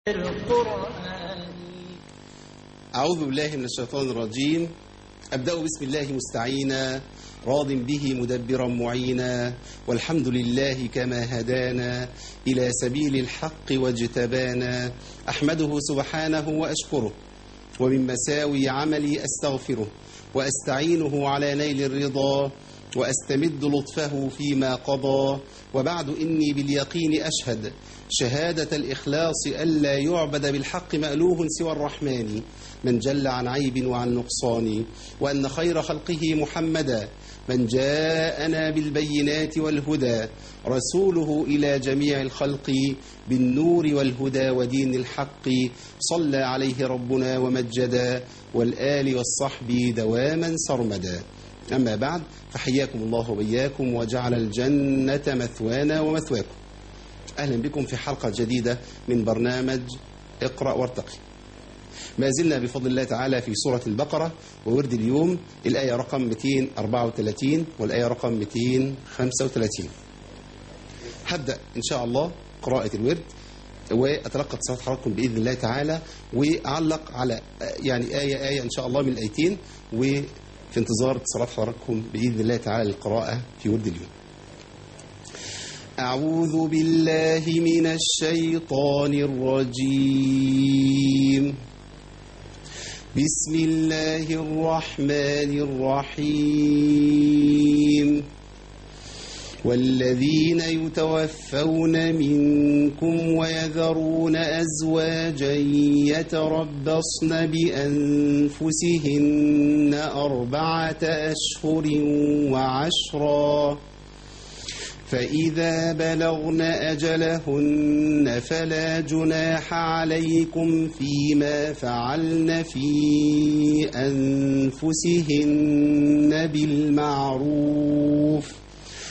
القرآن. أعوذ بالله من الشيطان الرجيم. أبدأ بسم الله مستعينا، راض به مدبرا معينا، والحمد لله كما هدانا إلى سبيل الحق واجتبانا. أحمده سبحانه وأشكره، ومن مساوي عملي أستغفره، وأستعينه على نيل الرضا، وأستمد لطفه فيما قضى. وبعد إني باليقين أشهد شهادة الإخلاص ألا يعبد بالحق مألوه سوى الرحمن من جل عن عيب وعن نقصان، وأن خير خلقه محمدا من جاءنا بالبينات والهدى، رسوله إلى جميع الخلق بالنور والهدى ودين الحق. صلى عليه ربنا ومجدا، والآل والصحب دواما سرمدا. أما بعد، فحياكم الله وبياكم وجعل الجنة مثوانا ومثواكم. أهلا بكم في حلقة جديدة من برنامج اقرأ وارتقي. ما زلنا بفضل الله تعالى في سورة البقرة، وورد اليوم الآية رقم 234 والآية رقم 235. هبدأ إن شاء الله قراءة الورد، وأتلقى اتصالات حضراتكم بإذن الله تعالى، وأعلق على آية إن شاء الله من الآيتين، وفي انتظار اتصالات حضراتكم بإذن الله تعالى للقراءة في ورد اليوم. أعوذ بالله من الشيطان الرجيم. بسم الله الرحمن الرحيم. والذين يتوفون منكم ويذرون أزواجا يتربصن بأنفسهن 4 أشهر وعشرا، فإذا بلغن أجلهن فلا جناح عليكم فيما فعلن في أنفسهن بالمعروف،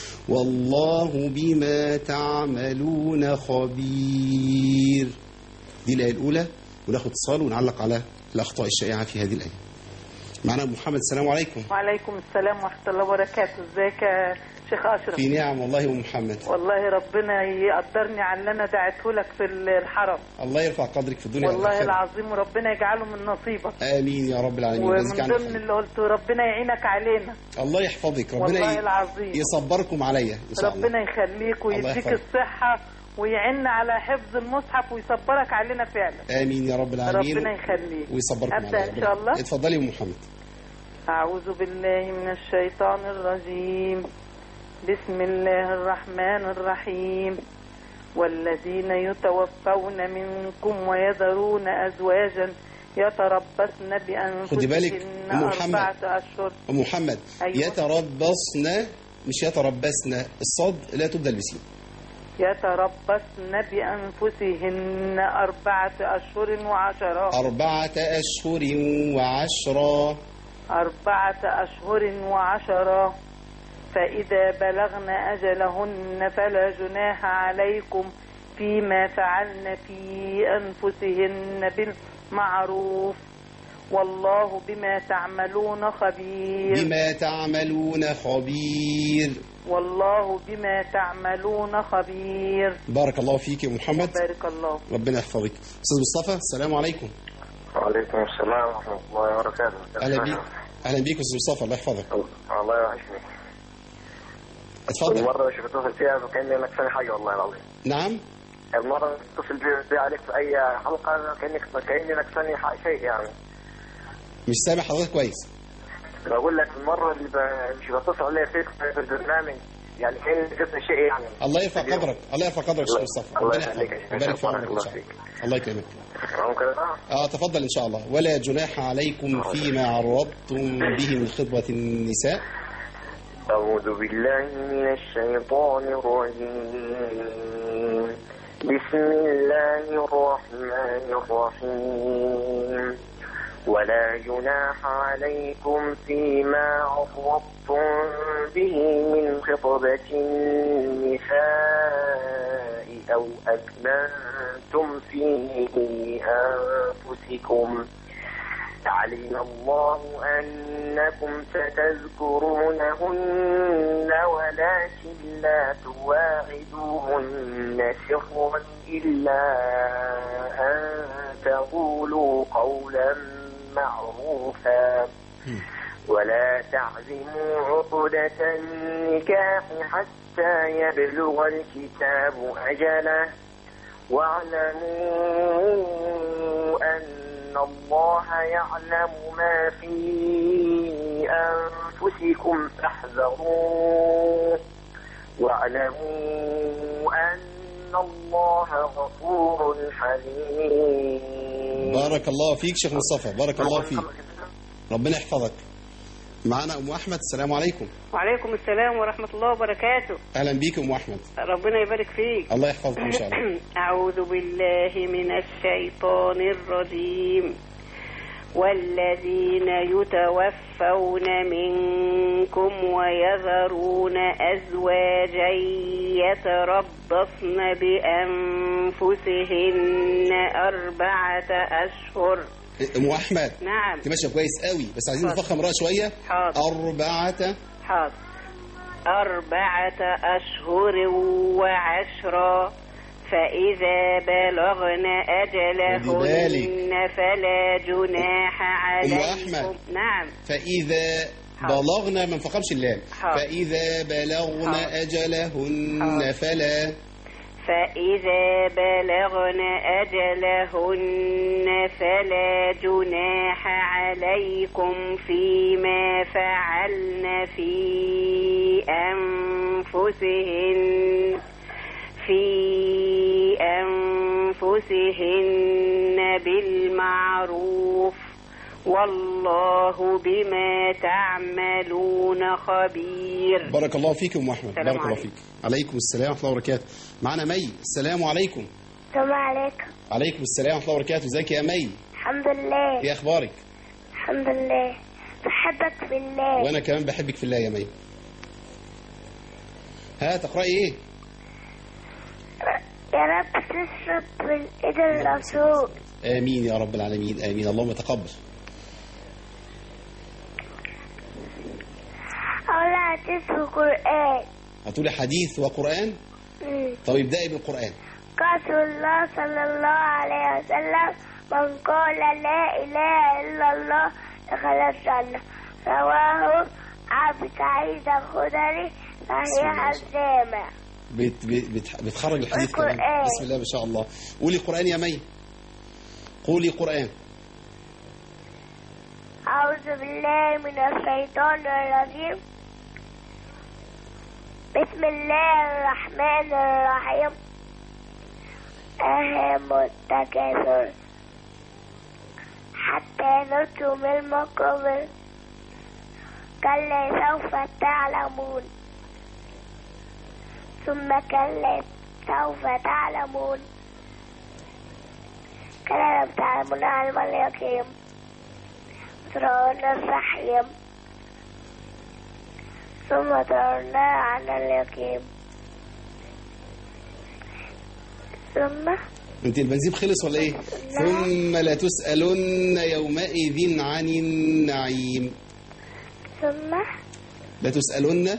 والله بما تعملون خبير. دي الآية الأولى، وناخد اتصال ونعلق على الأخطاء الشائعة في هذه الآية. معنا محمد. السلام عليكم. وعليكم السلام ورحمة الله وبركاته. ازيك يا شيخ أشرف؟ في نعم والله. ومحمد والله ربنا يقدرني على اللي أنا دعيته لك في الحرم. الله يرفع قدرك في الدنيا والله والآخرة. العظيم، وربنا يجعله من نصيبك. آمين يا رب العالمين. ومن ضمن اللي قلته ربنا يعينك علينا. الله يحفظك، ربنا والله العظيم يصبركم عليا إن شاء الله. ربنا يخليك ويديك الصحة ويعين على حفظ المصحف ويصبرك علينا فعلا. آمين يا رب العالمين. ربنا يخليك ويصبركم عليا. أبدأ إن شاء الله. اتفضلي يا محمد. أعوذ بالله من الشيطان الرجيم. بسم الله الرحمن الرحيم. والذين يتوفون منكم ويذرون أزواجا يتربصن بأنفسهن 4 أشهر. محمد. أيوة. يتربصن مش يتربصن، الصاد لا تبدل بسين. يتربصن بأنفسهن 4 أشهر وعشرا. 4 أشهر وعشرا. 4 أشهر وعشرا، فإذا بلغن أجلهن فلا جناح عليكم فيما فعلن في أنفسهن بالمعروف، والله بما تعملون خبير. بما تعملون خبير. والله بما تعملون خبير. بارك الله فيك يا محمد. بارك الله. ربنا يحفظك. أستاذ مصطفى. السلام عليكم. وعليكم السلام ورحمة الله وبركاته. أهلا بيك. أهلا بيك أستاذ مصطفى، الله يحفظك. الله يوحشني. اتفضل. المرة اللي بتصل فيها كأني نكسني حاجة والله العظيم. نعم. المرة اللي بتصل بي عليك في أي حلقة كأني نكسني شيء يعني. مش سامع حضرتك كويس. بقول لك المرة اللي مش بتصل عليها فيك في البرنامج يعني كأني نكسني شيء يعني. الله يرفع قدرك، الله يرفع قدرك يا مصطفى. الله يخليك. وبارك في عمرك إن شاء الله. الله يكرمك. ممكن تفضل إن شاء الله. ولا جناح عليكم فيما عرضتم به من خطبة النساء. أعوذ بالله من الشيطان الرجيم. بسم الله الرحمن الرحيم. ولا جناح عليكم فيما عرضتم به من خطبة النساء أو أكننتم في أنفسكم، علم الله أنكم ستذكرونهن ولكن لا تواعدوهن سرا إلا وأن تقولوا قولا معروفا ولا تعزموا عقدة النكاح حتى يبلغ الكتاب أجله واعلموا أن الله يعلم ما في أنفسكم فاحذروه واعلموا أن الله غفور حليم. بارك الله فيك شيخ مصطفى، بارك الله فيك، ربنا يحفظك. معنا أم أحمد، السلام عليكم. وعليكم السلام ورحمة الله وبركاته. أهلا بيك أم أحمد. ربنا يبارك فيك. الله يحفظك إن شاء الله. أعوذ بالله من الشيطان الرجيم. والذين يتوفون منكم ويذرون أزواجا يتربصن بأنفسهن 4 أشهر. أم أحمد، نعم. أنت ماشية كويس قوي، بس عايزين نفخم رأي شوية. حاضر. 4 أشهر و10 فإذا بلغن أجلهن فلا جناح عليكم. نعم. فإذا بلغنا، ما نفخمش اللام. فإذا بلغن أجلهن فإذا بلغن أجلهن فلا جناح عليكم فيما فعلن في أنفسهن بالمعروف والله بما تعملون خبير. بارك الله فيك أم أحمد، بارك الله فيك. عليكم السلام ورحمة الله وبركاته. معنا مي، السلام عليكم. السلام عليكم. عليكم السلام ورحمة الله وبركاته. ازيك يا مي؟ الحمد لله. ايه أخبارك؟ الحمد لله، بحبك في الله. وأنا كمان بحبك في الله يا مي. ها تقرأي ايه؟ يا رب تشرب من إيد الرسول. آمين يا رب العالمين، آمين. اللهم تقبل. أقول حديث وقرآن. هتقولي حديث وقرآن؟ طب ابدأي بالقرآن. قال الله صلى الله عليه وسلم: من قال لا إله إلا الله دخل الجنة. رواه أبو سعيد الخدري صحيح الجامع. بتخرج الحديث كمان. بسم الله ما شاء الله. قولي قرآن يا مي، قولي قرآن. أعوذ بالله من الشيطان الرجيم. بسم الله الرحمن الرحيم. أهم التكاثر حتى زرتم المقابر كلا سوف تعلمون ثم كلا سوف تعلمون كلا لم تعلمون علم اليقين ترون الجحيم ثم ترون عن اليقين ثم انت البنزين خلص ولا ايه؟ ثم لتسألن يومئذ عن النعيم. ثم لتسألن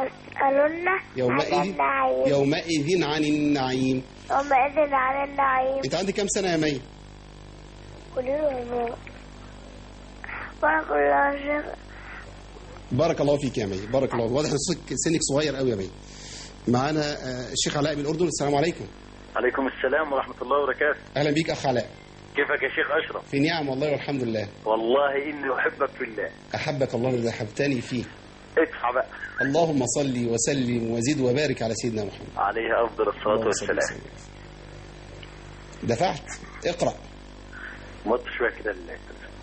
يومئذ عن النعيم. يومئذ عن النعيم. انت عندك كام سنة يا مي؟ بارك الله فيك. بارك الله فيك يا مي، بارك الله. واضح سنك صغير قوي يا مي. معانا الشيخ علاء من الأردن، السلام عليكم. عليكم السلام ورحمة الله وبركاته. أهلا بيك أخ علاء. كيفك يا شيخ أشرف؟ في نعم والله والحمد لله. والله إني أحبك في الله. أحبك الله الذي أحبتني فيه. ادفع بقى. اللهم صل وسلم وزد وبارك على سيدنا محمد عليه أفضل الصلاة والسلام. دفعت، اقرأ. مط شوية كده لله.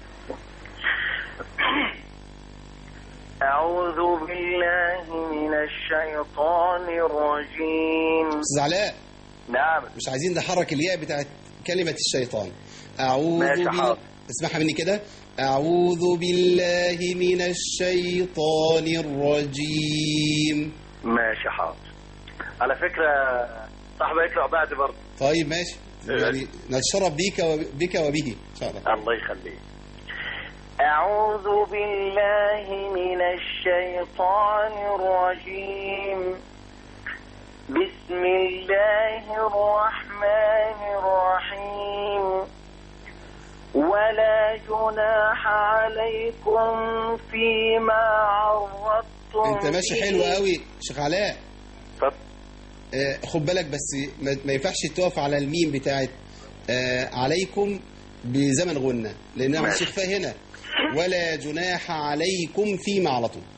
أعوذ بالله من الشيطان الرجيم. أستاذ علاء. نعم. مش عايزين نحرك الياء بتاعت كلمة الشيطان. أعوذ بالله. اسمعها مني كده. أعوذ بالله من الشيطان الرجيم. ماشي حاضر. على فكرة صاحبي يقرأ بعد برضه. طيب ماشي، يعني نتشرف بك وبه إن شاء الله. الله يخليك. أعوذ بالله من الشيطان الرجيم. بسم الله الرحمن الرحيم. جناح عليكم فيما عرضتم. انت ماشي حلو قوي شيخ علاء. خد بالك بس ما ينفعش تقف على الميم بتاعت عليكم بزمن غنة، لانها مش اخفاء هنا. ولا جناح عليكم فيما على طول.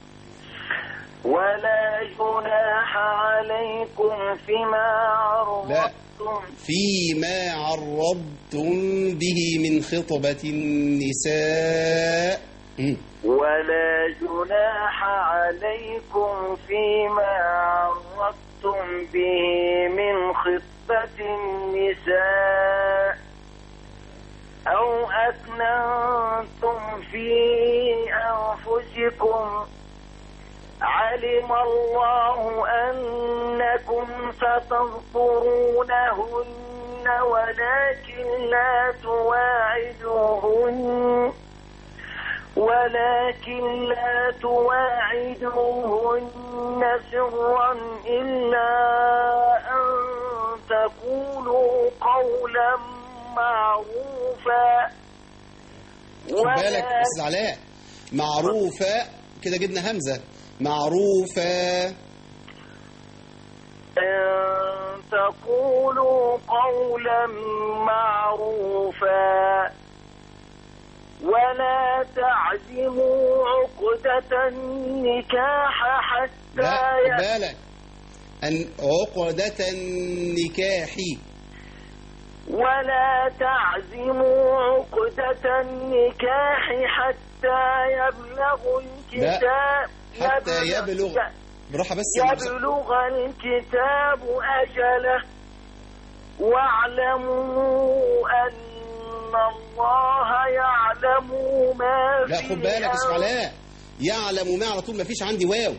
ولا جناح عليكم فيما عرضتم. لا، فيما عرضتم به من خطبة النساء. ولا جناح عليكم فيما عرضتم به من خطبة النساء أو أكننتم في أنفسكم علم الله أنكم ستذكرونهن ولكن لا تواعدوهن سرا إلا أن تقولوا قولا معروفا. خد بالك أستاذ علاء، معروفة كده جبنا همزة. معروفة. أن تقولوا قولا معروفا ولا تعزموا عقدة النكاح حتى. لا، خد بالك، أن عقدة النكاح. ولا تعزموا عقدة النكاح حتى يبلغ الكتاب. حتى يبلغ براحة بس. يبلغ الكتاب أجله واعلموا أن الله يعلم ما في. لا، خد بالك يا شيخ علاء، يعلم ما على طول، ما فيش عندي واو.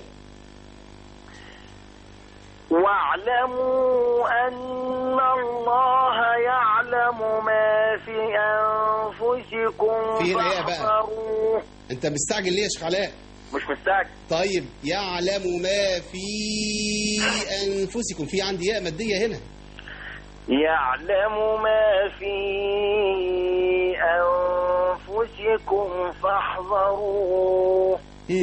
واعلموا أن الله يعلم ما في أنفسكم فين ايه بقى؟ انت مستعجل ليه يا شيخ علاء؟ مش مستعجل. طيب، يعلم ما في أنفسكم، في عندي ياء مادية هنا. يعلم ما في أنفسكم فاحذروه.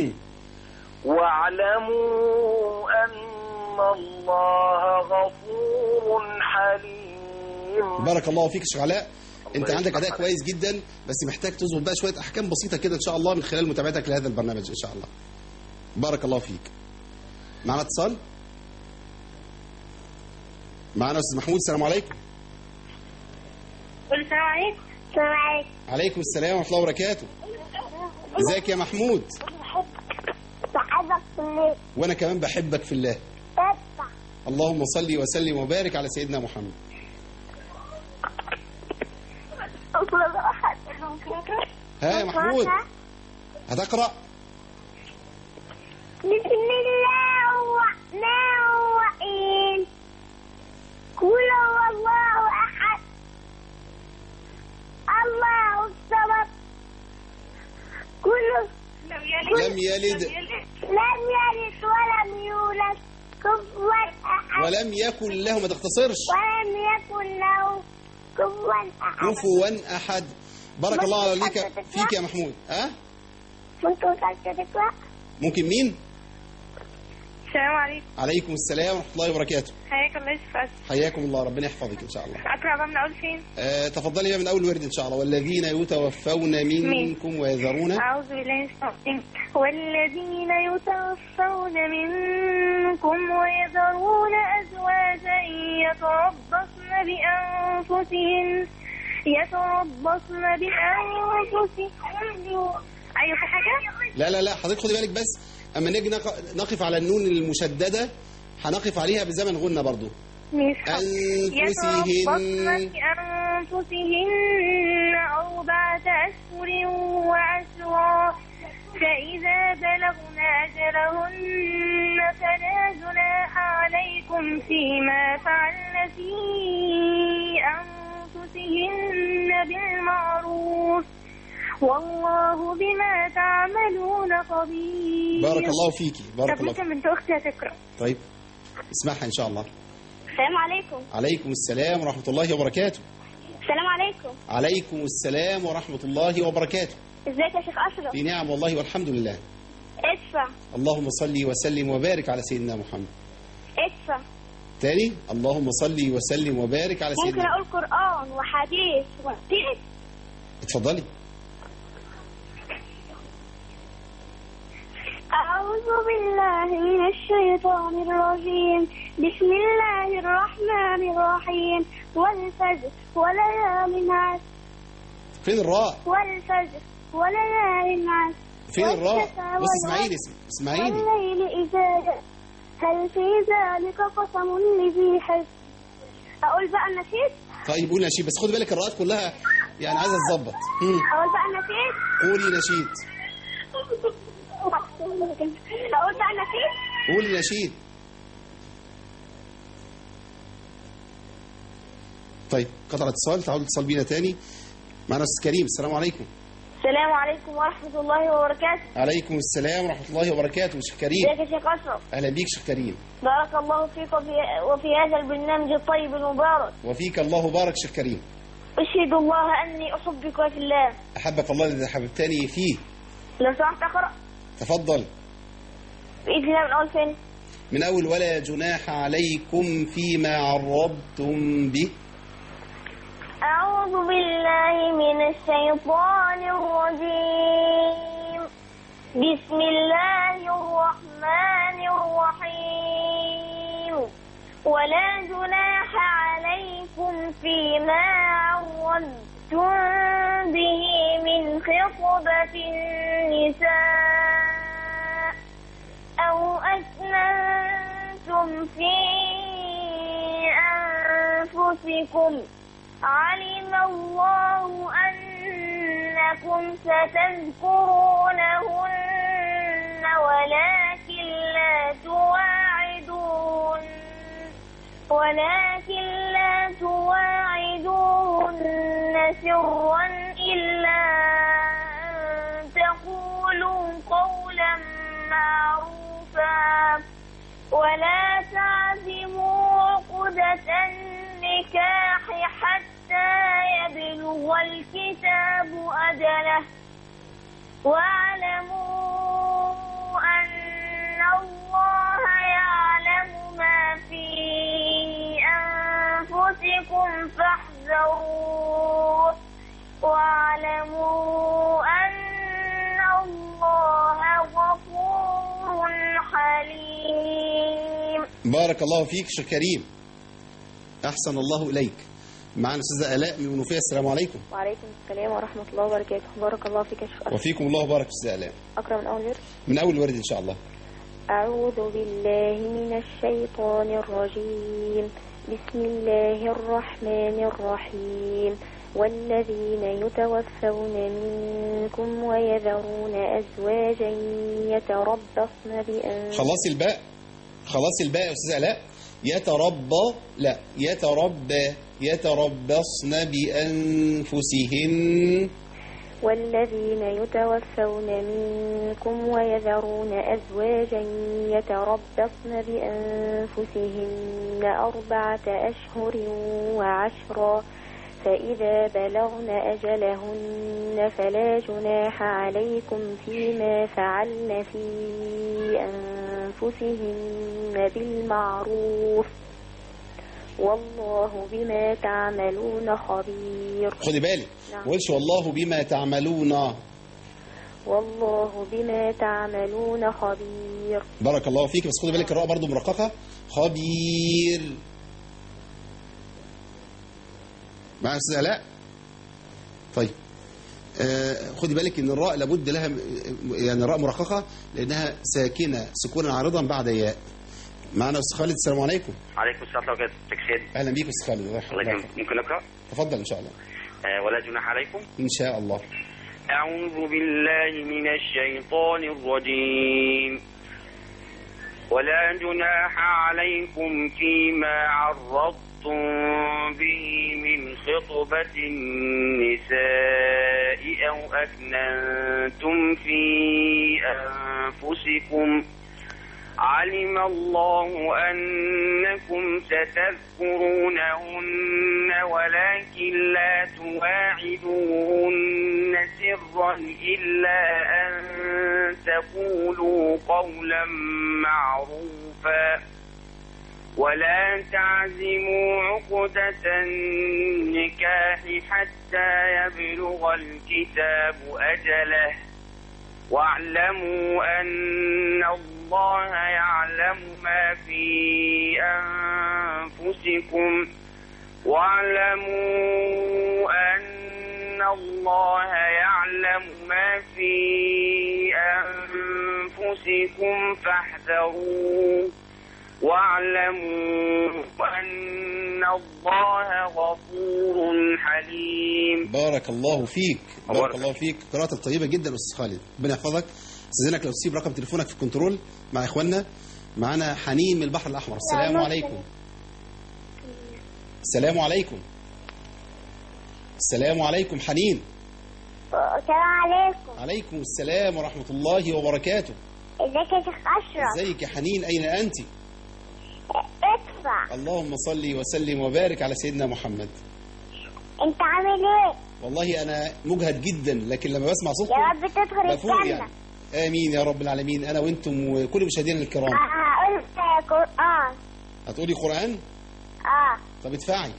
واعلموا أن الله غفور حليم. بارك الله فيك يا شيخ علاء، انت عندك اداء كويس جدا، بس محتاج تظبط بقى شويه احكام بسيطه كده ان شاء الله من خلال متابعتك لهذا البرنامج ان شاء الله. بارك الله فيك. معنا اتصال. معنا استاذ محمود. السلام عليكم. السلام عليكم. السلام عليكم. عليكم السلام ورحمه الله وبركاته. ازيك يا محمود؟ بحبك في الله. وانا كمان بحبك في الله. اللهم صل وسلم وبارك على سيدنا محمد. ها يا محمود، هتقرأ؟ بسم الله الرحمن الرحيم. قل هو الله أحد الله الصمد لم يلد ولم يولد كفوا أحد ولم يكن له، ما تختصرش، ولم يكن له كفوا أحد. بارك الله عليك فيك يا محمود. ممكن مين؟ السلام عليكم. عليكم السلام ورحمة الله وبركاته. حياك الله يا حياكم الله، ربنا يحفظك إن شاء الله. أقرأ بقى من أول فين؟ تفضلي بقى من أول ورد إن شاء الله. والذين يتوفون منكم ويذرون. أعوذ بالله من الشيطان. والذين يتوفون منكم ويذرون أزواجا يتربصن بأنفسهن أيوة في حاجة؟ لا حضرتك خدي بالك بس، أما نيجي نقف على النون المشددة هنقف عليها بزمن غنة برضو. يتربصن بأنفسهن 4 أشهر وعشرا فإذا بلغن أجلهن فلا جناح عليكم فيما فعلن في أنفسهن بالمعروف والله بما تعملون خبير. بارك الله فيكي. بارك الله فيكي. بنت أختي هتقرأ. طيب اسمعها إن شاء الله. السلام عليكم. عليكم السلام ورحمة الله وبركاته. السلام عليكم. عليكم السلام ورحمة الله وبركاته. ازيك يا شيخ أشرف؟ في نعم والله والحمد لله. ادفع. اللهم صل وسلم وبارك على سيدنا محمد. ادفع. تاني اللهم صل وسلم وبارك على سيدنا. ممكن أقول قرآن وحديث وحديث؟ اتفضلي. أعوذ بالله من الشيطان الرجيم. بسم الله الرحمن الرحيم. والفجر وليال عشر. فين الراء؟ والفجر وليال عشر. فين الراء؟ بص اسمعيني. والليل إذا جاء هل في ذلك قسم لذي حجر. أقول بقى النشيد؟ طيب قولي نشيد، بس خدي بالك الراءات كلها يعني عايزة تظبط. أقول بقى النشيد؟ قولي نشيد. أقول بقى النشيد؟ قولي نشيد. طيب قطع الاتصال، تعالوا اتصال بينا تاني. معنا أستاذ كريم. السلام عليكم. السلام عليكم ورحمة الله وبركاته. عليكم السلام ورحمة الله وبركاته. شيخ كريم. ازيك يا شيخ أشرف؟ أهلا بيك شيخ كريم. بارك الله فيك وفي هذا البرنامج الطيب المبارك. وفيك الله بارك شيخ كريم. أشهد الله أني أحبك في الله. أحبك الله الذي حببتني فيه. لو سمحت أقرأ. تفضل. بإذن الله من أول فين؟ من أول ولا جناح عليكم فيما عرضتم به. أعوذ بالله من الشيطان الرجيم. بسم الله الرحمن الرحيم. ولا جناح عليكم فيما عرضتم به من خطبة النساء أو أكننتم في أنفسكم. علم الله أنكم ستذكرونهن ولكن لا تواعدوهن سرا إلا أن تقولوا قولا معروفا ولا تعزموا عقدة النكاح حتى يبلغ الكتاب أجله واعلموا أن الله يعلم ما في أنفسكم فاحذروه واعلموا أن الله غفور حليم. بارك الله فيك شيخ كريم. أحسن الله إليك. معنا أستاذة آلاء من منوفية. السلام عليكم. وعليكم السلام ورحمة الله وبركاته. بارك الله فيك يا شيخ أشرف. وفيكم الله بارك أستاذة آلاء. أقرأ من أول ورد؟ من أول ورد إن شاء الله. أعوذ بالله من الشيطان الرجيم. بسم الله الرحمن الرحيم. والذين يتوفون منكم ويذرون أزواجا يتربصن خلاص الباء يا أستاذة آلاء. يتربصن بأنفسهن. والذين يتوفون منكم ويذرون أزواجا يتربصن بأنفسهن 4 أشهر وعشرا فإذا بلغن أجلهن فلا جناح عليكم فيما فعلن في أنفسهن بالمعروف والله بما تعملون خبير. خدي بالك ما قولش والله بما تعملون. والله بما تعملون خبير. بارك الله فيك. بس خدي بالك الراء برضو مرققة. خبير. معنا أستاذ آلاء. طيب خدي بالك ان الراء لابد لها يعني راء مرققة لأنها ساكنة سكونا عارضا بعد ياء. معنا أستاذ خالد. السلام عليكم. عليكم السلام ورحمة الله وبركاته. أهلا بيك أستاذ خالد. الله يكرمك. ممكن أقرأ؟ تفضل إن شاء الله. ولا جناح عليكم. إن شاء الله. أعوذ بالله من الشيطان الرجيم. ولا جناح عليكم فيما عرضتم به من خطبة النساء أو أكننتم في أنفسكم. علم الله أنكم ستذكرونهن ولكن لا تواعدوهن سرا إلا أن تقولوا قولا معروفا ولا تعزموا عقدة النكاح حتى يبلغ الكتاب أجله واعلموا أن الله يعلم ما في أنفسكم فاحذروه واعلموا أن الله غفور حليم. بارك الله فيك، بارك الله فيك، قراءة طيبة جدا أستاذ خالد، ربنا يحفظك. استاذنك لو تسيب رقم تليفونك في الكنترول مع إخواننا. معنا حنين من البحر الأحمر. السلام عليكم. السلام عليكم. السلام عليكم حنين. السلام عليكم. عليكم السلام ورحمة الله وبركاته. ازيك يا شيخ أشرف؟ ازيك يا حنين، أين أنت؟ ادفع. اللهم صل وسلم وبارك على سيدنا محمد. انت عامل ايه؟ والله أنا مجهد جدا، لكن لما بسمع صوتكم يا رب تدخل الجنة يعني. آمين يا رب العالمين، أنا وأنتم وكل مشاهدينا الكرام. هقول قرآن. هتقولي قرآن؟ طب ادفعي.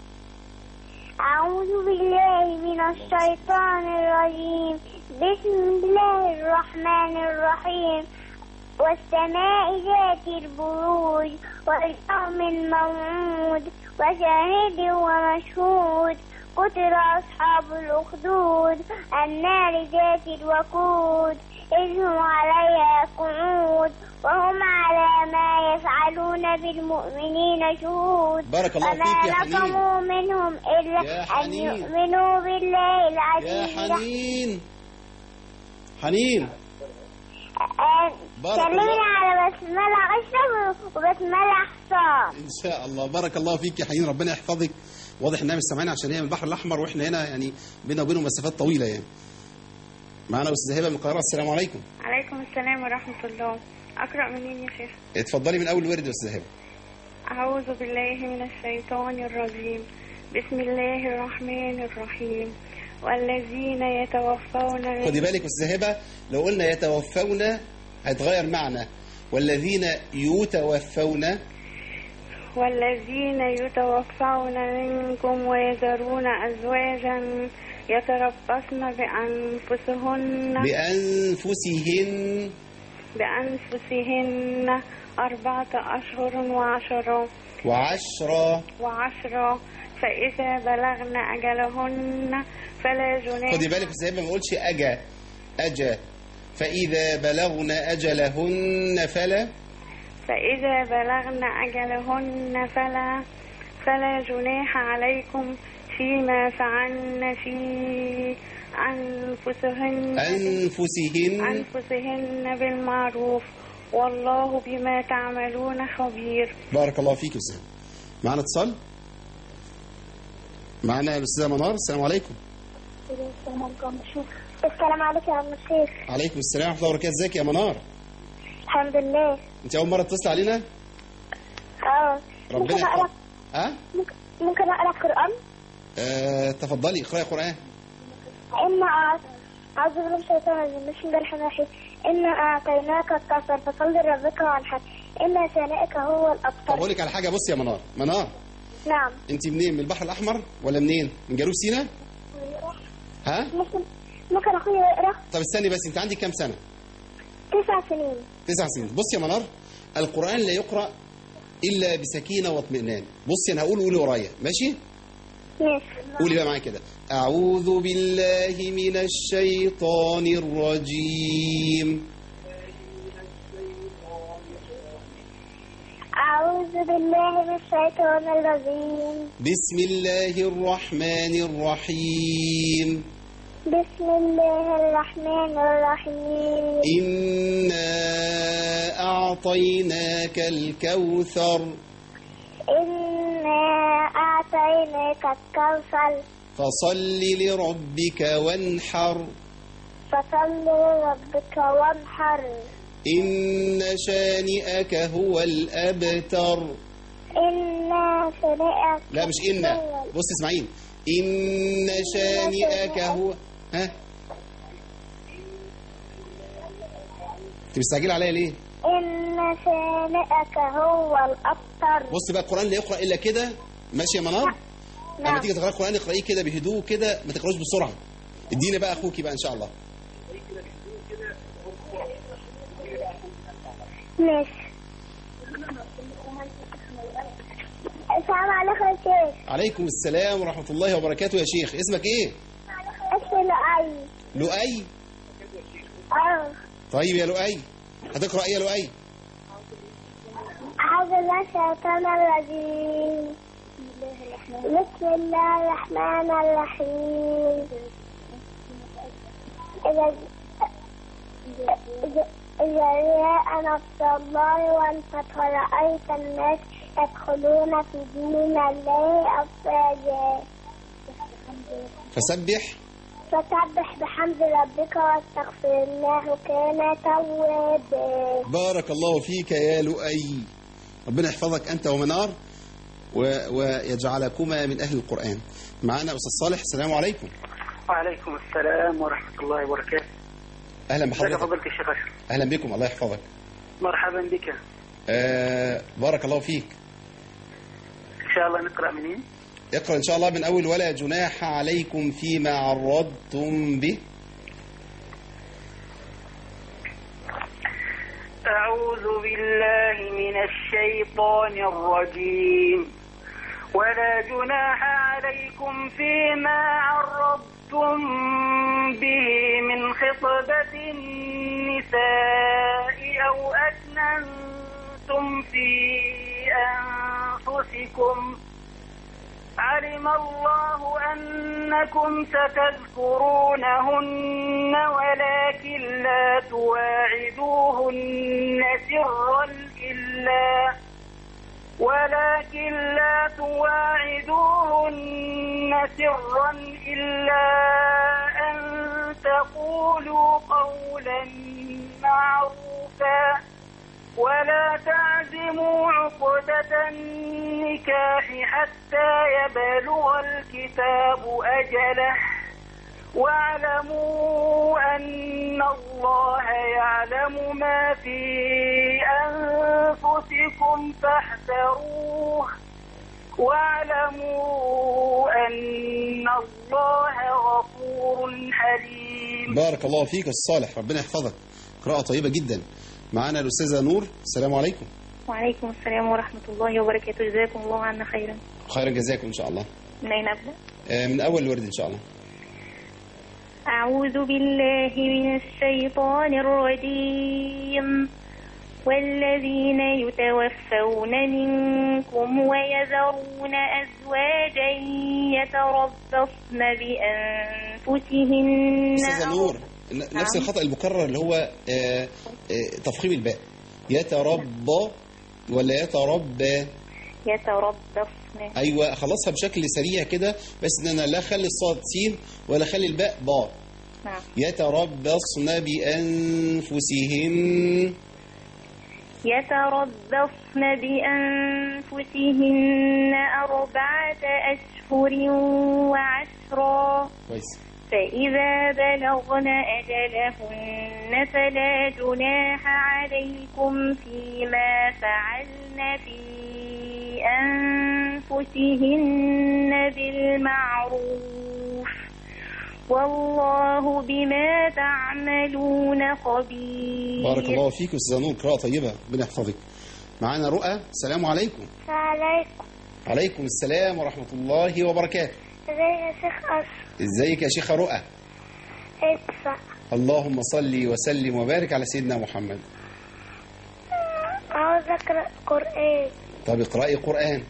أعوذ بالله من الشيطان الرجيم، بسم الله الرحمن الرحيم، والسماء ذات البروج واليوم الموعود وشاهد ومشهود، قتل أصحاب الأخدود النار ذات الوقود إذ هم عليها قعود وهم على ما يفعلون بالمؤمنين شهود. بارك الله فيك يا حنين. وما نقموا منهم إلا أن يؤمنوا بالله العزيز. يا حنين حنين كلمنا على بسملة أشرف وبسملة حصان إن شاء الله. بارك الله فيك يا حنين، ربنا يحفظك. واضح إنها مش سامعانا عشان هي من البحر الأحمر وإحنا هنا يعني بينا وبينهم مسافات طويلة يعني. معنا أستاذة هبة من القاهرة. السلام عليكم. عليكم السلام ورحمة الله. أقرأ منين يا شيخ؟ اتفضلي من أول ورد يا أستاذة هبة. أعوذ بالله من الشيطان الرجيم، بسم الله الرحمن الرحيم، والذين يتوفون. خدي بالك أستاذة هبة، لو قلنا يتوفون هيتغير معنى، والذين يتوفون. والذين يتوفون منكم ويذرون أزواجا يتربصن بأنفسهن 4 أشهر وعشرة فإذا بلغن أجلهن فلا جناح. خدي بالك أستاذ هبة، ما قلتش أجا فإذا بلغن أجلهن فإذا بلغن أجلهن فلا جناح عليكم فيما فعلن في أنفسهن بالمعروف والله بما تعملون خبير. بارك الله فيك يا أستاذ. معنا اتصال. معنا الأستاذة منار. السلام عليكم. السلام عليكم يا عم الشيخ. عليكم السلام ورحمة الله وبركاته. ازيك يا منار؟ الحمد لله. انت أول مرة تتصل علينا؟ ربنا يحفظك. ممكن أقرأ قرآن؟ تفضلي اقرأي قرآن. أعوذ بالله من الشيطان الرجيم، بسم الله الرحمن الرحيم، إنا أعطيناك الكوثر فصل لربك وانحر إن شانئك هو الأبتر. طب أقول لك على حاجة، بصي يا منار. نعم. أنت منين؟ من البحر الأحمر ولا منين؟ من جنوب سيناء؟ ممكن أخويا يقرأ؟ طب استني بس، أنت عندك كام سنة؟ 9 سنين. 9 سنين. بصي يا منار، القرآن لا يقرأ إلا بسكينة واطمئنان. بصي أنا هقول، قولي ورايا، ماشي؟ قولي بقى معايا كده. أعوذ بالله من الشيطان الرجيم. أعوذ بالله من الشيطان الرجيم. بسم الله الرحمن الرحيم. بسم الله الرحمن الرحيم. إنا أعطيناك الكوثر. إنا أعطيناك الكوثر فصل لربك وانحر. فصل لربك وانحر إن شانئك هو الأبتر. إن شانئك لا مش إن، بص اسمعين، إن شانئك هو، ها أنت مستعجل عليا ليه؟ إن شانئك هو الأبتر. بص بقى القرآن لا يقرأ إلا كده، ماشي يا منار؟ لما تيجي تقرأ القرآن اقرأيه كده بهدوء كده، ما تقرأوش بسرعة. ادينا بقى أخوكي بقى إن شاء الله. ماشي. السلام عليكم يا شيخ. عليكم السلام ورحمة الله وبركاته يا شيخ. اسمك إيه؟ اسمي لؤي. لؤي؟ طيب يا لؤي هتقرأ إيه يا لؤي؟ أعوذ بالله الشيطان الرجيم. بسم الله الرحمن الرحيم. إذا جاء نصر الله والفتح رأيت الناس يدخلون في دين الله أفواجا فسبح بحمد ربك واستغفر الله كان توابا. بارك الله فيك يا لؤي، ربنا يحفظك أنت ومنار ويجعلكما من أهل القرآن. معنا أستاذ صالح. السلام عليكم. وعليكم السلام ورحمة الله وبركاته. أهلا بحضرتك. فضلك الشيخ أشرف. أهلا بكم، الله يحفظك. مرحبا بك. بارك الله فيك. إن شاء الله نقرأ منين؟ اقرأ إن شاء الله من أول ولا جناح عليكم فيما عرضتم به. أعوذ بالله من الشيطان الرجيم. ولا جناح عليكم فيما عرضتم به من خطبة النساء أو أكننتم في أنفسكم. علم الله أنكم ستذكرونهن ولكن لا تواعدوهن سرا إلا أن تقولوا قولا معروفا ولا تعزموا عقدة النكاح حتى يبلغ الكتاب أجله واعلموا أن الله يعلم ما في أنفسكم فاحذروه واعلموا أن الله غفور حليم. بارك الله فيك الصالح، ربنا يحفظك، قراءة طيبة جدا. معنا الأستاذة نور. السلام عليكم. وعليكم السلام ورحمة الله وبركاته. جزاكم الله عنا خيرا. خيرا جزاكم إن شاء الله. من أين أبدأ؟ من أول الورد إن شاء الله. أعوذ بالله من الشيطان الرجيم. والذين يتوفون منكم ويذرون أزواجا يتربصن بأنفسهن. أستاذة نور، نفس الخطأ المكرر اللي هو تفخيم الباء. يتربى ولا يتربى؟ يتربصن. أيوة، خلصها بشكل سريع كده، بس إن أنا لا أخلي الصاد سين ولا أخلي الباء باء. نعم. يتربصن بأنفسهن. يتربصن بأنفسهن 4 أشهر وعشرا. كويس. فإذا بلغن أجلهن فلا جناح عليكم فيما فعلن في أنفسهن بالمعروف والله بما تعملون خبير. بارك الله فيك أستاذة نور، قراءة طيبة، ربنا يحفظك. معانا رؤى. السلام عليكم. وعليكم. عليكم السلام ورحمة الله وبركاته. ازيك يا شيخ أشرف؟ ازيك يا شيخة رؤى؟ ادفع. اللهم صل وسلم وبارك على سيدنا محمد. عاوز أقرأ قرآن. طب اقرأي قرآن.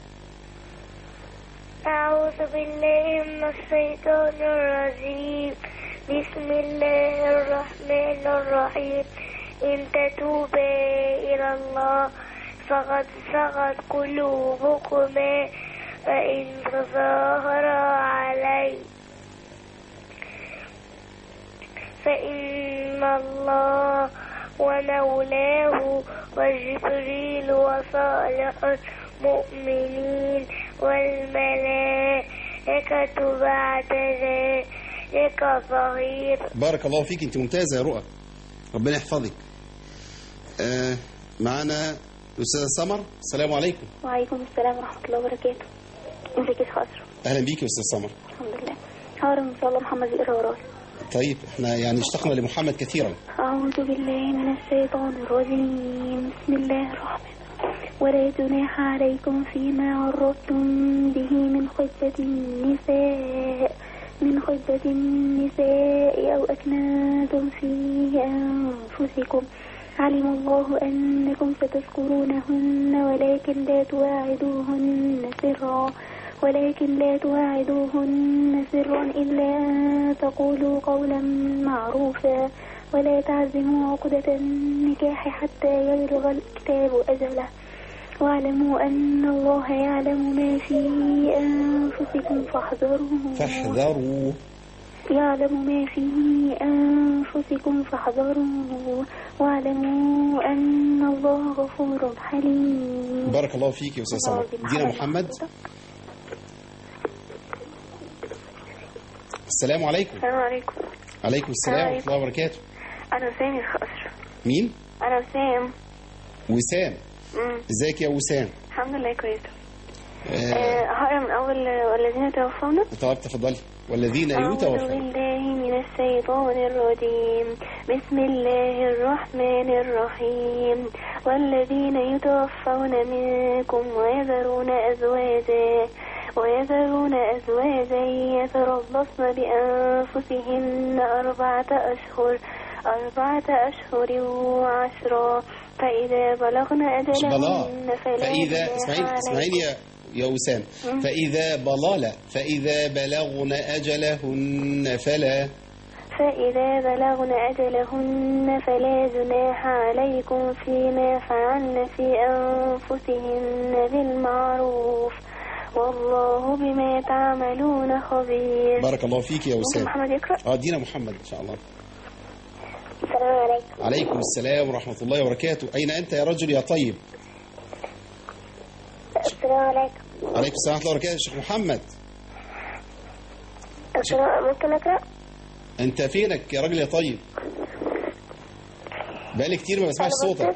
أعوذ بالله من الشيطان الرجيم. بسم الله الرحمن الرحيم. إن تتوبا إلى الله فقد صغت قلوبكما فإن تظاهرا عليه فإن الله ومولاه وجبريل وصالح المؤمنين والملائكة بعد ذلك ظهير. بارك الله فيك، انت ممتازة يا رؤى، ربنا يحفظك. معنا الأستاذة سمر. السلام عليكم. وعليكم السلام ورحمة الله وبركاته. ازيك يا شيخ أشرف؟ أهلا بيك يا أستاذ سمر. الحمد لله. هارم إن شاء الله محمد يقرأ وراي. طيب احنا يعني اشتقنا لمحمد كثيرا. أعوذ بالله من الشيطان الرجيم. بسم الله الرحمن الرحيم. ولا جناح عليكم فيما عرضتم به من خطبة النساء أو أكننتم في أنفسكم. علم الله أنكم ستذكرونهن ولكن لا تواعدوهن سرا إلا أن تقولوا قولا معروفا ولا تعزموا عقدة النكاح حتى يبلغ الكتاب أجله واعلموا أن الله يعلم ما في أنفسكم فاحذروه. يعلم ما في أنفسكم فاحذروه واعلموا أن الله غفور حليم. بارك الله فيك يا أستاذ سمر. دينا محمد. السلام عليكم. السلام عليكم. عليكم السلام ورحمة الله وبركاته. أنا وسام يا أشرف. مين؟ أنا وسام. وسام. ازيك يا وسام؟ الحمد لله كويسة. هقرا من أول والذين توفونا. طب تفضلي. والذين يتوفون. أعوذ بالله من الشيطان الرجيم. بسم الله الرحمن الرحيم. والذين يتوفون منكم ويذرون أزواجا يتربصن بأنفسهن 4 أشهر و10 فإذا بلغن أجلهن اسمعيني يا وسام. فإذا بلغن أجلهن فلا جناح عليكم فيما فعلن في أنفسهن بالمعروف والله بما تعملون خبير. بارك الله فيك يا وسام. محمد يقرأ. دينا محمد إن شاء الله. السلام عليكم. عليكم السلام ورحمة الله وبركاته. أين أنت يا رجل يا طيب؟ السلام عليكم. عليكم السلام ورحمة الله وبركاته. شيخ محمد. ممكن أقرأ؟ أنت فينك يا راجل يا طيب؟ بقالي كتير ما بسمعش صوتك.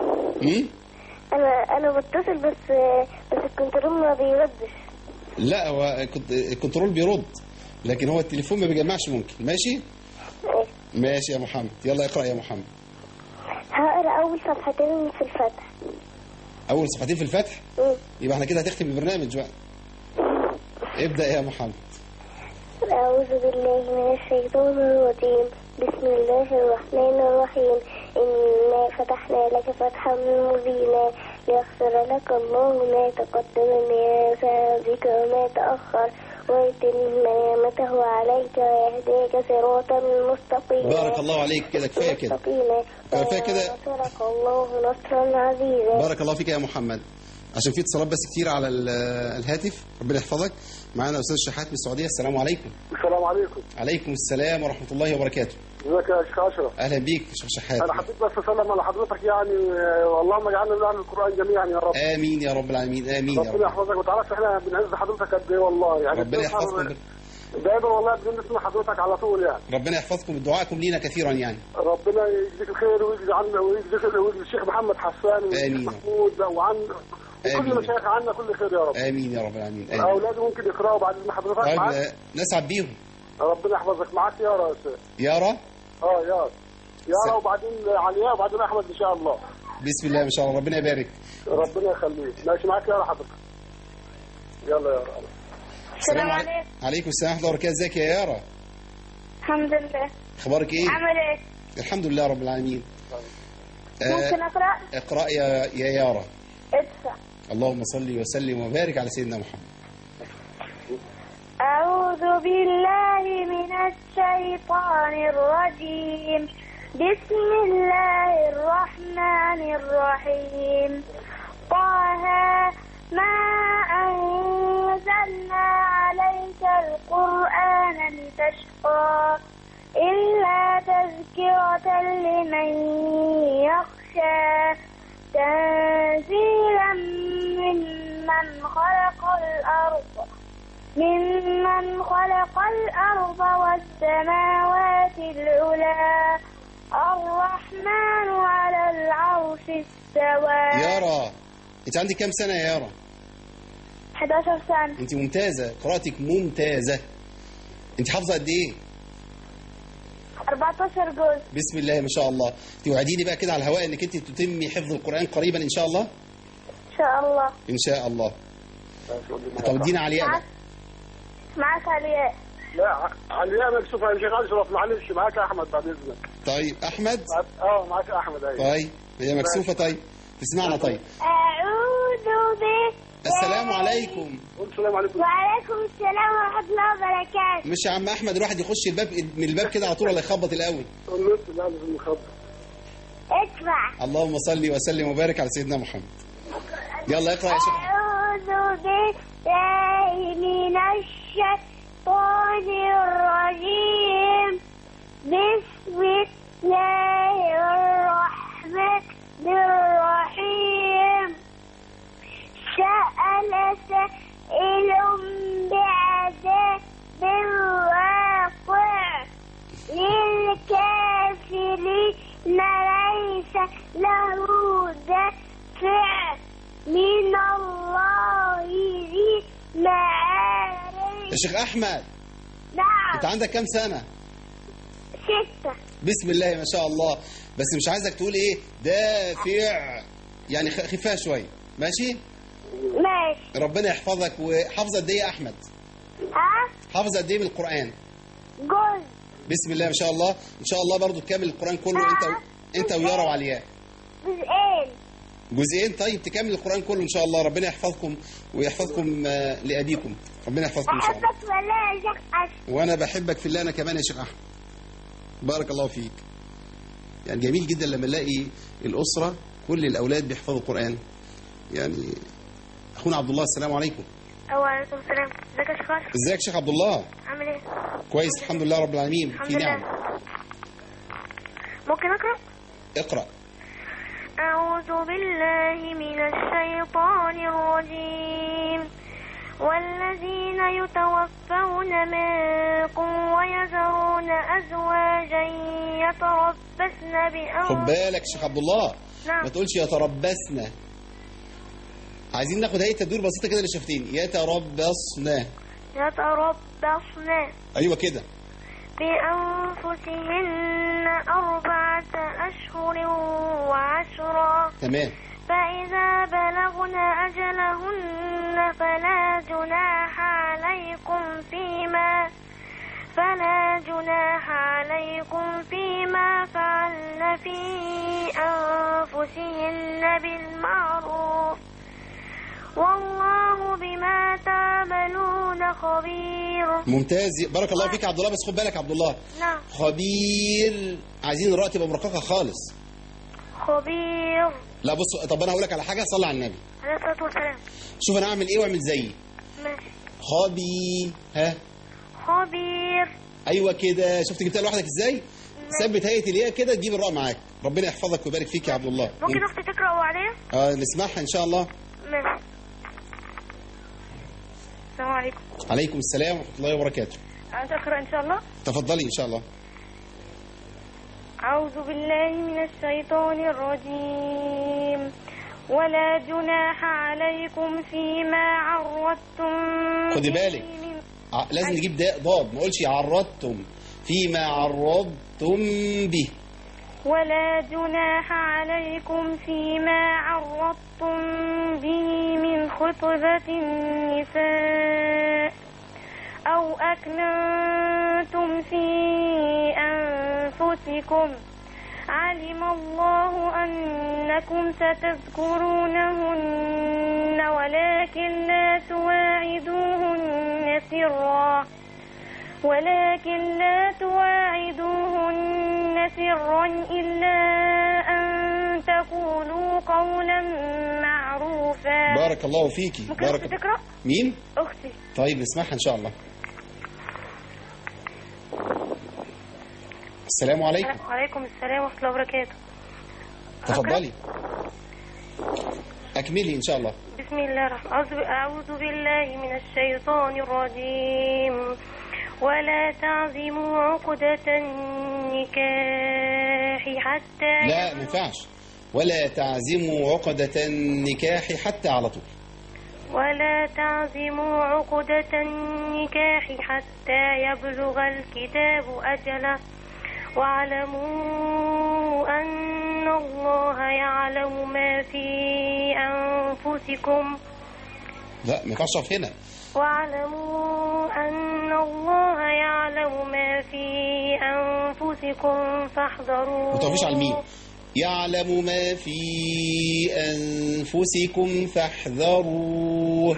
أنا بتصل بس الكنترول ما بيردش. لا هو الكنترول بيرد لكن هو التليفون ما بيجمعش. ممكن ماشي؟ ماشي يا محمد. يلا اقرأ يا محمد. هقرأ أول صفحتين في الفتح. أول صفحتين في الفتح؟ يبقى احنا كده هتختم البرنامج بقى. ابدأ يا محمد. أعوذ بالله من الشيطان الرجيم. بسم الله الرحمن الرحيم. إنا فتحنا لك فتحا مبينا ليغفر لك الله ما تقدم من ذنبك وما تأخر ويتم نعمته عليك ويهديك صراطا مستقيما. بارك الله عليك. كده كفايه كده. كفايه كده. نصرك الله نصرا عزيزا. بارك الله فيك يا محمد. عشان في اتصالات بس كتير على الهاتف. ربنا يحفظك. معانا استاذ شحات من السعوديه. السلام عليكم. السلام عليكم. عليكم السلام ورحمه الله وبركاته. ازيك يا شيخ اشرف؟ اهلا بيك يا شيخ شحات. انا حبيت بس اسلم على حضرتك يعني اللهم اجعلنا من اهل القران جميعا يا رب. امين يا رب العالمين. امين يا رب. ربنا يحفظك وتعرف احنا بنعز حضرتك قد ايه والله يعني. ربنا يحفظكم. دايما والله بنسمع حضرتك على طول يعني. ربنا يحفظكم بدعائكم لينا كثيرا يعني. ربنا يجزيك الخير ويجزي عنا ويجزي الشيخ محمد حسان ومحمود وعن وكل مشايخ عنا كل خير يا رب. امين يا رب العالمين. اولادي ممكن يقراوا بعد ما حضرتك معاك. طيب نسعد بيهم. ربنا يحفظك. معاك يارا يا استاذ. يارا؟ يارا وبعدين علياء وبعدين احمد ان شاء الله. بسم الله ما شاء الله. ربنا يبارك. ربنا يخليك. ماشي معاك يارا حضرتك. يلا يا رب. السلام عليكم. عليكم السلام ورحمه الله وبركاته. ازيك يا يارا؟ الحمد لله. اخبارك ايه؟ عامل ايه؟ الحمد لله رب العالمين. ممكن اقرا؟ اقرا يا يارا. ادفع. اللهم صل وسلم وبارك على سيدنا محمد. أعوذ بالله من الشيطان الرجيم. بسم الله الرحمن الرحيم. طه ما أنزلنا عليك القرآن لتشقى إلا تذكرة لمن يشاء تنزيلا ممن خلق الأرض والسماوات العلى الرحمن على العرش استوى. يارا انت عندك كام سنة يا يارا؟ 11 سنة. انت ممتازة، قراءتك ممتازة. انت حافظة قد ايه؟ 14 جزء. بسم الله ما شاء الله. توعديني بقى كده على الهواء انك انت تتمي حفظ القرآن قريبا ان شاء الله؟ ان شاء الله. ان شاء الله. طب ادينا علياء بقى. معاك علياء. لا علياء مكسوفة يا شيخ اشرف، معلش معاك احمد بعد اذنك. طيب احمد؟ معاك احمد. ايوه طيب هي مكسوفة. طيب تسمعنا. طيب اعوذ بك. السلام عليكم. السلام عليكم. وعليكم السلام ورحمة الله وبركاته. مش يا عم احمد الواحد يخش الباب من الباب كده على طول ولا يخبط الاول؟ لازم نخبط. ادفع. اللهم صل وسلم وبارك على سيدنا محمد. يلا اقرا يا شيخ. أعوذ بالله من الشيطان الرجيم. بسم الله الرحمن الرحيم. سأل سائل بعذاب واقع للكافرين ليس له دافع من الله ذي معارف. يا شيخ احمد. نعم. انت عندك كام سنة؟ 6. بسم الله ما شاء الله. بس مش عايزك تقول ايه دافع، يعني خفها شويه. ماشي ماشي. ربنا يحفظك. وحافظه قد ايه يا احمد؟ حافظه قد ايه من القرآن؟ جزء. بسم الله ما شاء الله. ان شاء الله برضو تكمل القرآن كله انت ويارا وعلياء. جزئين. طيب تكمل القرآن كله ان شاء الله. ربنا يحفظكم ويحفظكم لأبيكم. ربنا يحفظكم ان شاء الله. احبك والله يا شيخ أشرف. وانا بحبك في الله انا كمان يا شيخ احمد. بارك الله فيك. يعني جميل جدا لما نلاقي الأسرة كل الأولاد بيحفظوا القرآن. يعني أخونا عبد الله السلام عليكم. وعليكم السلام. ازيك يا شيخ أشرف؟ ازيك يا شيخ عبد الله؟ عامل ايه؟ كويس الحمد لله رب العالمين. الحمد في نعم. ممكن أقرأ؟ اقرأ. أعوذ بالله من الشيطان الرجيم. والذين يتوفون منكم ويذرون أزواجا يتربصن بأنفسهن. خد بالك يا شيخ عبد الله. نعم. ما تقولش يتربصن. عايزين ناخد هيئة تدوير بسيطة كده للشفتين. يتربصن. أيوة كده. بأنفسهن 4 أشهر و10. تمام. فإذا بلغن أجلهن فلا جناح عليكم فيما فعلن في أنفسهن بالمعروف والله بما تعملون خبير. ممتاز بارك الله فيك يا عبد الله. بس خد بالك يا عبد الله. نعم. خبير. عايزين الراء تبقى مرققة خالص. خبير. لا بص، طب انا هقول لك على حاجه. صلي على النبي عليه الصلاه والسلام. شوف انا اعمل ايه واعمل زيي. ماشي. خبير. ايوه كده. شفت جبتها لوحدك ازاي؟ ثبت هيئه الياء كده تجيب الراء معاك. ربنا يحفظك ويبارك فيك يا عبد الله. ممكن اختي تقرا عليا؟ نسمعها ان شاء الله. ماشي. السلام عليكم. عليكم السلام ورحمه الله وبركاته. عايز اقرا ان شاء الله؟ تفضلي ان شاء الله. أعوذ بالله من الشيطان الرجيم. ولا جناح عليكم فيما عرضتم. خدي بالك لازم نجيب ضاد. ما اقولش عرضتم. فيما عرضتم به. ولا جناح عليكم فيما عرضتم به من خطبة النساء أو أكننتم في أنفسكم علم الله أنكم ستذكرونهن ولكن لا تواعدوهن سرا إلا أن تقولوا قولا معروفا. بارك الله فيكي. ممكن تقرأ؟ مين؟ أختي. طيب نسمعها إن شاء الله. السلام عليكم. وعليكم السلام ورحمة الله وبركاته. تفضلي أكملي إن شاء الله. بسم الله الرحمن الرحيم. أعوذ بالله من الشيطان الرجيم. ولا تعزموا عقدة النكاح حتى لا ما ينفعش. ولا تعزموا عقدة النكاح حتى على طول. ولا تعزموا عقدة النكاح حتى يبلغ الكتاب أجله واعلموا أن الله يعلم ما في أنفسكم. لا ما ينفعش أقف هنا. واعلموا أن الله يعلم ما في أنفسكم فاحذروه. ما توقفيش على الميم. يعلم ما في أنفسكم فاحذروه.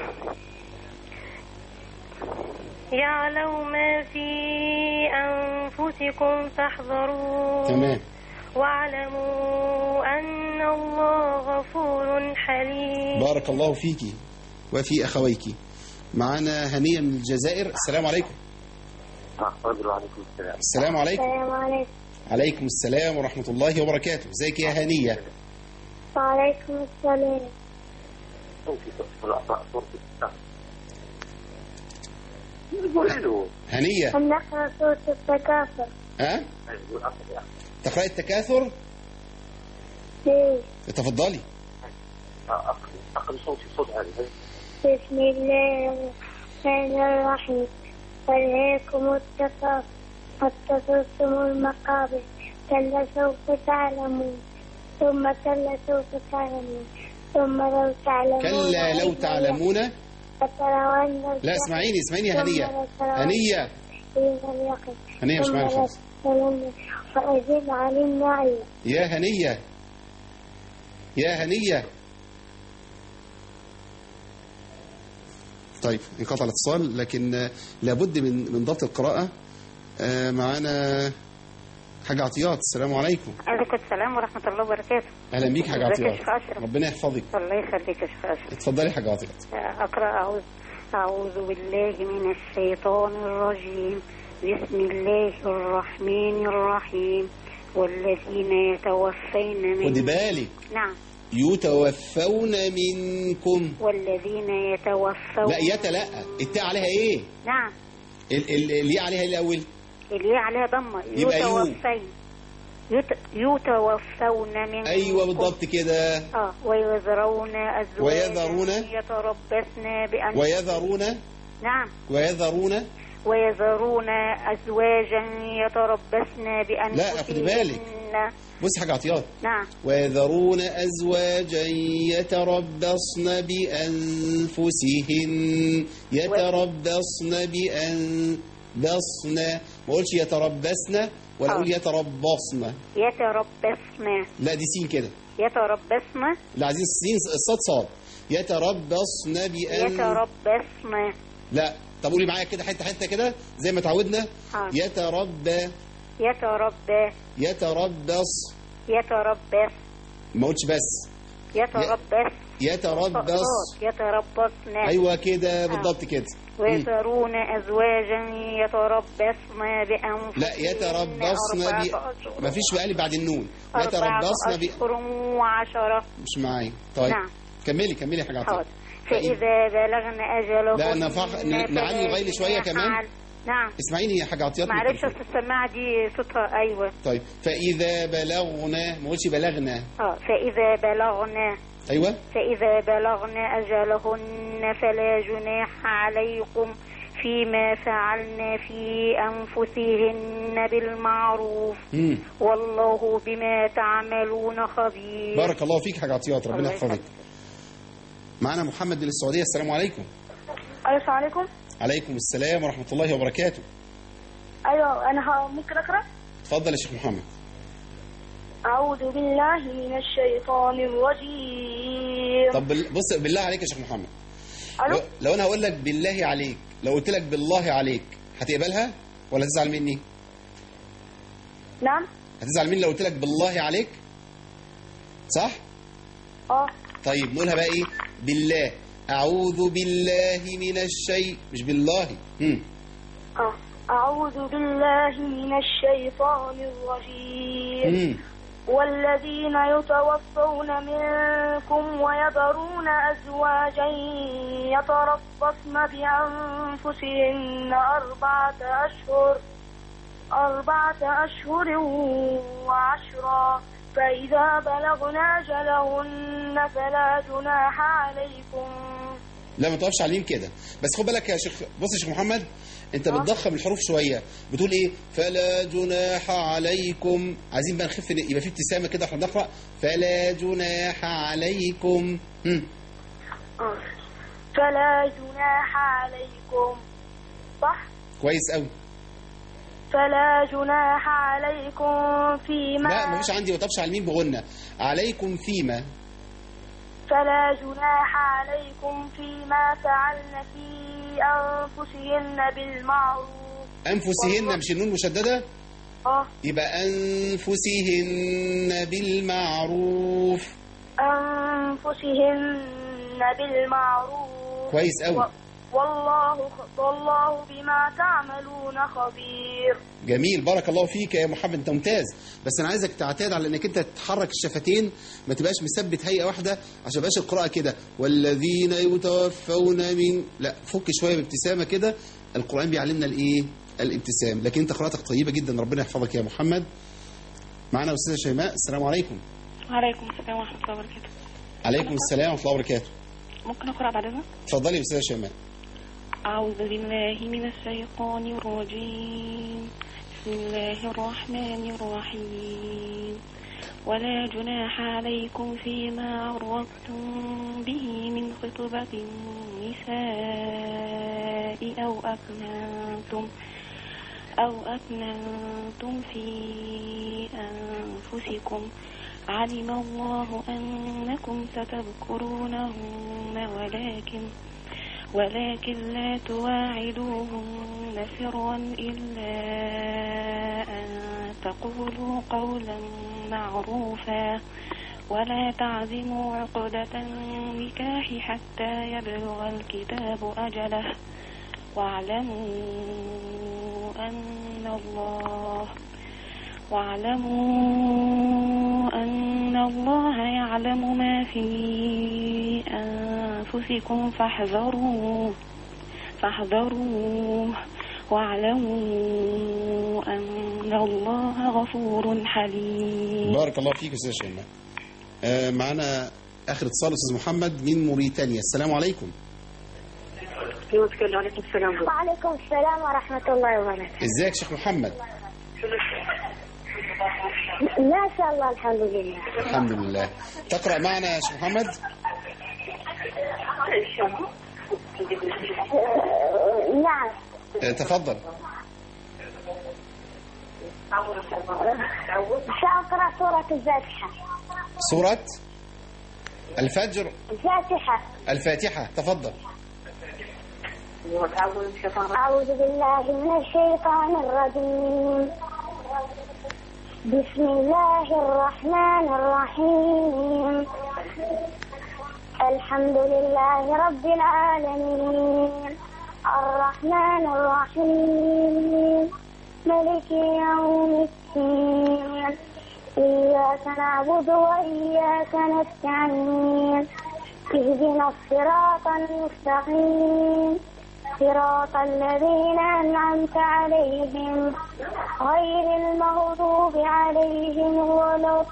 يعلم ما في أنفسكم فاحذروه. تمام. واعلموا أن الله غفور حليم. بارك الله فيكي وفي أخويك. معنا هنية من الجزائر. السلام عليكم. وعليكم السلام. السلام عليكم. السلام عليكم. عليكم السلام ورحمة الله وبركاته. ازيك يا هنية؟ وعليكم السلام. هنية نقرأ سورة التكاثر. ها؟ تقرأي التكاثر؟ تفضلي. أقل صوت هذه. بسم الله الرحمن الرحيم. ألهاكم التكاثر حتى زرتم المقابر كلا سوف تعلمون ثم كلا سوف تعلمون ثم لو تعلمون كلا لو تعلمون. لا اسمعيني يا هنية. هنية مش معانا خالص. فأجب علينا عيا. يا هنية. طيب انقطع الاتصال، لكن لابد من ضبط القراءة. معانا حاجة عطيات. السلام عليكم. عليكم السلام ورحمة الله وبركاته. أهلا بيك حاجة عطيات. ربنا يحفظك. الله يخليك يا شيخ أشرف. اتفضلي حاجة عطيات. أقرأ. أعوذ بالله من الشيطان الرجيم. بسم الله الرحمن الرحيم. والذين يتوفين منكم. خدي بالك. نعم. يتوفون منكم. والذين يتوفون. لا التاء عليها ايه؟ نعم. الياء عليها الاول. الياء عليها ضمه. يتوفين. يتوفون منكم. ايوه بالضبط كده. ويذرون ازواجا ويذرون. نعم. ويذرون ازواجا يتربصن بانفسهن. لا خدي بالك. بص حاجة عطيات. نعم. ويذرون أزواجا يتربصن بأنفسهن. ما قولش يتربصن ولا أقول يتربصن. لا دي سين كده. يتربصن. لا عايزين السين الصاد صاد. يتربصن يتربصن. لا طب قولي معايا كده حتة كده زي ما تعودنا. يتربص. ما قلتش بس. يتربصن. ايوه كده بالضبط كده. ويذرون ازواجا يتربصن بانفسهن. لا يتربصن ما فيش بقى بعد النون. يتربصن اشهر وعشرة. مش معايا. طيب نعم. كملي حاجه عطيه. فاذا بلغن اجلهن. لا نعلي الغيل شويه كمان. نعم. اسمعيني يا حاجه عطيات. معلش السماعه دي صوتها. ايوه. طيب فاذا بلغنا. ما قلتش بلغنا. فاذا بلغنا. ايوه. فاذا بلغن اجلهن فلا جناح عليكم فيما فعلن في انفسهن بالمعروف. والله بما تعملون خبير. بارك الله فيك حاجه عطيات. ربنا يحفظك. معنا محمد من السعوديه. السلام عليكم. السلام عليكم. عليكم السلام ورحمة الله وبركاته. أيوة أنا ممكن أقرأ؟ تفضل يا شيخ محمد. أعوذ بالله من الشيطان الرجيم. طب بص بالله عليك يا شيخ محمد. ألو؟ لو أنا هقول لك بالله عليك، لو قلت لك بالله عليك هتقبلها ولا هتزعل مني؟ نعم. هتزعل مني لو قلت لك بالله عليك؟ صح؟ طيب نقولها بقى إيه؟ بالله. أعوذ بالله من الشيء مش بالله. أعوذ بالله من الشيطان الرجيم. والذين يتوفون منكم ويذرون أزواجا يتربصن بأنفسهن أربعة أشهر وعشرا فإذا بلغن أجلهن فلا جناح عليكم. لا ما تقفش عليهم كده، بس خد بالك يا شيخ. بص يا شيخ محمد، انت بتضخم الحروف شويه، بتقول ايه؟ فلا جناح عليكم. عايزين بقى نخف، يبقى في ابتسامه كده واحنا بنقرا فلا جناح عليكم. فلا جناح عليكم، صح؟ كويس قوي. فلا جناح عليكم فيما، لا مفيش عندي، ما تقفش على الميم بغنى. عليكم فيما، فلا جناح عليكم فيما فعلن في أنفسهن بالمعروف. أنفسهن مش النون مشددة؟ يبقى أنفسهن بالمعروف. أنفسهن بالمعروف. كويس قوي. والله بما تعملون خبير. جميل، بارك الله فيك يا محمد، انت ممتاز. بس انا عايزك تعتاد على انك انت تحرك الشفتين، ما تبقاش مثبت هيئه واحده عشان ما يبقاش القراءه كده والذين يتوفون من، لا فك شويه بابتسامه كده. القران بيعلمنا الايه؟ الابتسام. لكن انت قراءتك طيبه جدا، ربنا يحفظك يا محمد. معنا استاذه شيماء. السلام عليكم. وعليكم السلام ورحمه الله وبركاته. عليكم السلام ورحمه الله وبركاته. ممكن اقرا بعد اذنك؟ اتفضلي يا استاذه شيماء. أعوذ بالله من الشيطان الرجيم. بسم الله الرحمن الرحيم. ولا جناح عليكم فيما عرضتم به من خطبة النساء أو أكننتم في أنفسكم. علم الله أنكم ستذكرونهن ولكن لا تواعدوهن سرا إلا أن تقولوا قولا معروفا ولا تعزموا عقدة النكاح حتى يبلغ الكتاب أجله واعلموا أن الله يعلم ما في أنفسكم فاحذروه واعلموا أن الله غفور حليم. بارك الله فيك أستاذ شيماء. معنا آخر اتصال أستاذ محمد من موريتانيا. السلام عليكم. وعليكم السلام. وعليكم السلام ورحمة الله وبركاته. ازيك شيخ محمد؟ ما شاء الله الحمد لله. الحمد لله. تقرأ معنا يا شيخ محمد؟ نعم. تفضل. سأقرأ سورة الفاتحة. سورة الفجر. الفاتحة. تفضل. أعوذ بالله من الشيطان الرجيم. بسم الله الرحمن الرحيم. الحمد لله رب العالمين الرحمن الرحيم ملك يوم الدين إياك نعبد وإياك نستعين اهدنا الصراط المستقيم صراط الذين أنعمت عليهم غير المغضوب عليهم ولا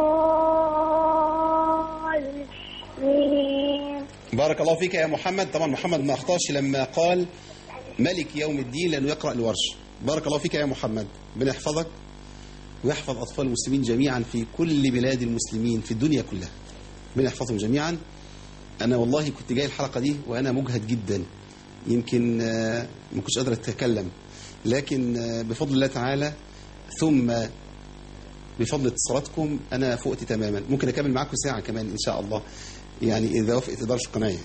الضالين. بارك الله فيك يا محمد. طبعا محمد ما أخطاش لما قال ملك يوم الدين لأنه يقرأ الورش. بارك الله فيك يا محمد. ربنا يحفظك ويحفظ أطفال المسلمين جميعا في كل بلاد المسلمين في الدنيا كلها. ربنا يحفظهم جميعا. أنا والله كنت جاي الحلقة دي وأنا مجهد جدا، يمكن ما كنتش قادر أتكلم، لكن بفضل الله تعالى ثم بفضل اتصالاتكم أنا فقت تماما. ممكن أكمل معاكم ساعة كمان إن شاء الله، يعني إذا وافقت إدارة القناة.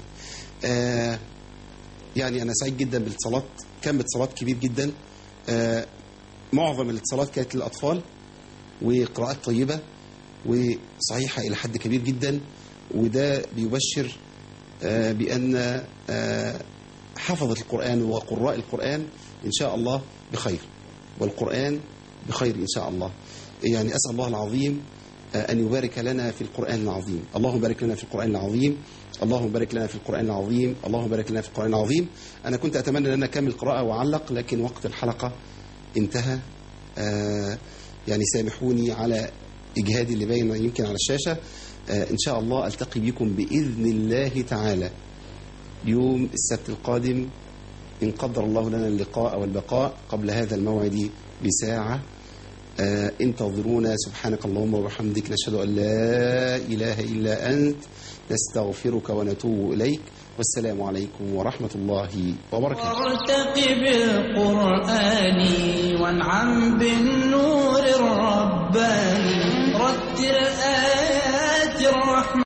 يعني أنا سعيد جدا بالاتصالات، كم اتصالات كبير جدا. معظم الاتصالات كانت للأطفال وقراءات طيبة وصحيحة إلى حد كبير جدا، وده بيبشر بأن حفظة القرآن وقراء القرآن إن شاء الله بخير، والقرآن بخير إن شاء الله. يعني أسأل الله العظيم أن يبارك لنا في القرآن العظيم. اللهم بارك لنا في القرآن العظيم، اللهم بارك لنا في القرآن العظيم، اللهم بارك لنا في القرآن العظيم. أنا كنت أتمنى أن أكمل قراءة وأعلق، لكن وقت الحلقة انتهى. يعني سامحوني على إجهادي اللي باين يمكن على الشاشة. إن شاء الله ألتقي بكم بإذن الله تعالى يوم السبت القادم إن قدر الله لنا اللقاء والبقاء قبل هذا الموعد بساعة. انتظرونا. سبحانك اللهم وبحمدك، نشهد أن لا إله إلا أنت، نستغفرك ونتوب إليك. والسلام عليكم ورحمة الله وبركاته. وارتقي بالقرآن وانعم بالنور الرباني، رتل